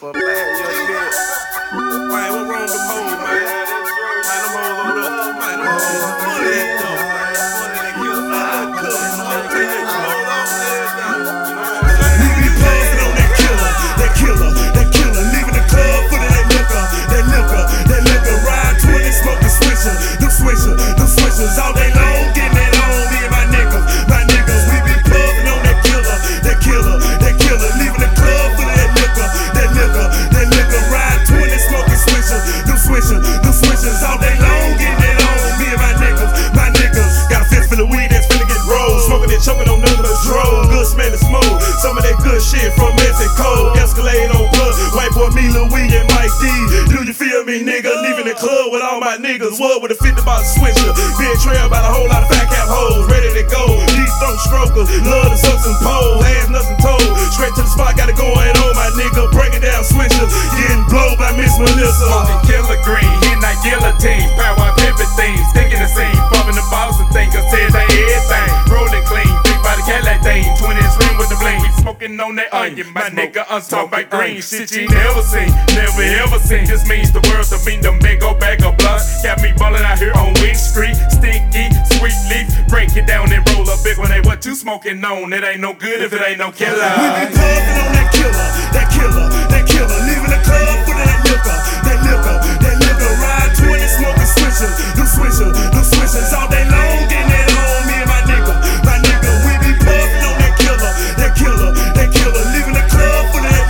for a bad young bitch. Man, what wrong with them hoes, man? Man, them hoes on up. Man, them hoes on full of that stuff. Full of that kill, man. We be puffin' on that killer, leaving the club full of that liquor, ride 20, smoking swishers, all day long, getting it on. Me and my niggas, we be puffin' on that killer, leaving the club full of that liquor, ride 20, smoking swishers, all day long, getting it on. Me and my niggas, got a fist full of weed that's finna get rolled, smoking and choking on none of the drove, good smelling smoke, some of that good shit from Mexico, Escalade on blood, white boy me, Lil Wee and Mike D. Do you feel me, nigga? Leaving the club with all my niggas, what with a 50 box switcher, being trailed by a whole lot of fat cap hoes, ready to go, deep throat strokers, love to suck some pole, ass nothing told, straight to the spot, got it going on, my nigga, break it down, switcher, getting blowed by Miss Melissa. Smoking killer green, hitting that guillotine, power pimpin' things, sticking the scene, bumping the bottles and thinking, says they everything, rolling clean, big body Cadillac thing, 20-inch ring with the bling, we smoking on that onion, my nigga, I'm talking about green, shit you never seen, never ever seen, just means the world to me, them big old bag of blood, got me ballin' out here on Wing Street, sticky, sweet leaf, break it down and roll a big one, hey, what you smoking on, it ain't no good if it ain't no killer. We be puffin' on that killer, leaving the club full of that liquor, ride 20, smoking swishers, all day long, getting it on. Me and my nigga, we be puffin' on that killer, leaving the club full of that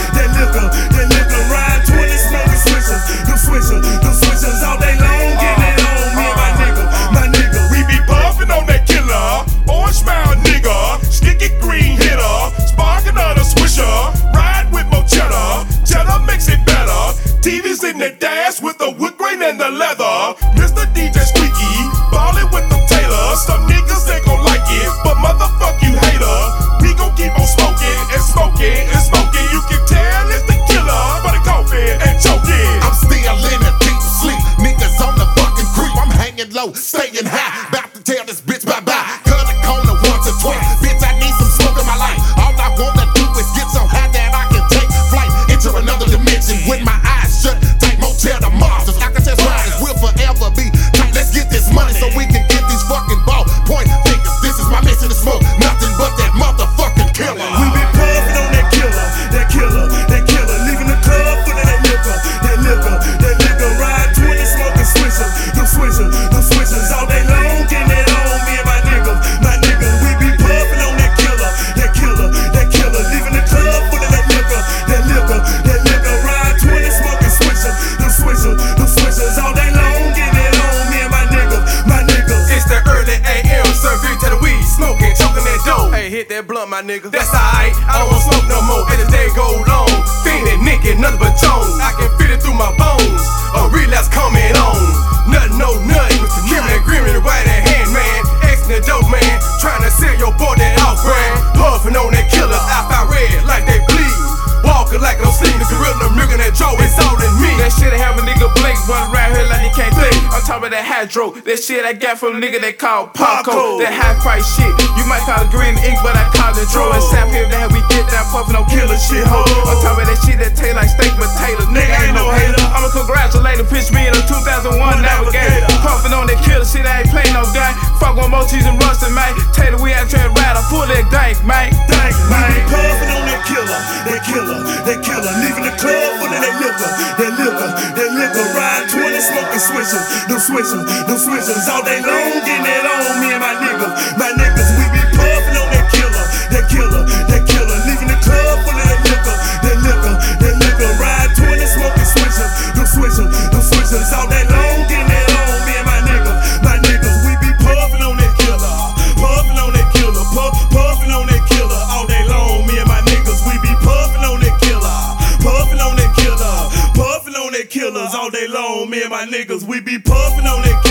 liquor, ride 20, smoking swishers, all day long, getting it on. Me and my nigga, we be puffin' on that killer, orange smile nigga, sticky green hitter, sparkin' on a swisher, ride with more cheddar makes it better, TV's in the dash with the wood grain and the leather, Mr. DJ Squeaky, ballin' with them Taylors, some niggas ain't gon' like it, but motherfuck you hater, we gon' keep on smoking and smoking and smoking, you can tell it's the killer, for the coughing and choking. I'm still in a deep sleep, niggas on the fucking creep, I'm hanging low, staying high, about to tell this bitch bye-bye, cut a corner once or twice, bitch I need some smoke in my life, all I wanna do is get so high that I can take flight into another dimension, with my eyes shut, tight motel the monsters, I can test riders will forever be tight, let's get this money so we can get these fucking ball point fingers, this is my mission to smoke, nothing but that motherfucking killer. We be puffin' on that killer, leaving the club full of that liquor, ride 20, smoking swishers, all day long, getting it on. Me and my niggas, we be puffin' on that killer, leaving the club full of that liquor, ride 20, smoking swishers, all day long, getting it on. Me and my niggas. It's the early AM, serve beer to the weed, smoking, choking that dough. Hey, hit that blunt, my nigga. That's alright, I don't smoke no more as the day go long. Fiendin', nickin', nothing but Jones. I can feel it through my bones. A relapse coming on. Nothing, no nothing. Giving and right at hand, man. Asking the dope man, trying to sell your boy that out brand. Puffin' on that killer, I red like they bleed. Walking like I'm sleeping, the gorilla, milking that Joe, it's all in me. That shit have a nigga blink, run around here like he can't think. I'm talking about that hydro, that shit I got from a nigga they call Paco. That high price shit, you might call it green ink, but I call it dro. And South here, that how we get that puffin' on killer shit, ho. I'm talking about that shit that taste like steak potato, nigga ain't no hater. I'ma congratulate him, pitch me in a 2001 Navigator. Puffin' on that killer shit, I ain't play no game. Fuck one more cheese and rustin', man. Tater, we out trying to ride a full leg dank, man. We be puffin' on that killer, leaving the club full of that liquor, ride 20, smoking swishers, all day long, getting it on. Me and my niggas, we be puffin' on that killer, leaving the club full of that liquor, ride 20, smoking swishers, all day long, getting it on. Me and my niggas, we be puffin' on that killer, puffin' on that killer, all day long. Me and my niggas, we be puffin' on that killers all day long. Me and my niggas, we be puffin' on that